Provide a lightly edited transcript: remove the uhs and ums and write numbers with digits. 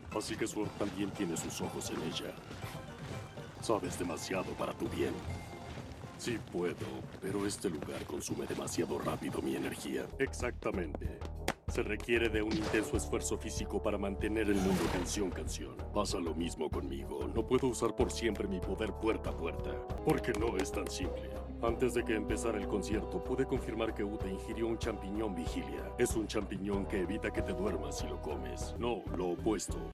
Así que Sword también tiene sus ojos en ella. Sabes demasiado para tu bien. Sí puedo, pero este lugar consume demasiado rápido mi energía. Exactamente. Se requiere de un intenso esfuerzo físico para mantener el mundo canción. Pasa lo mismo conmigo. No puedo usar por siempre mi poder puerta a puerta, porque no es tan simple. Antes de que empezara el concierto, pude confirmar que Ute ingirió un champiñón vigilia. Es un champiñón que evita que te duermas si lo comes. No, lo opuesto.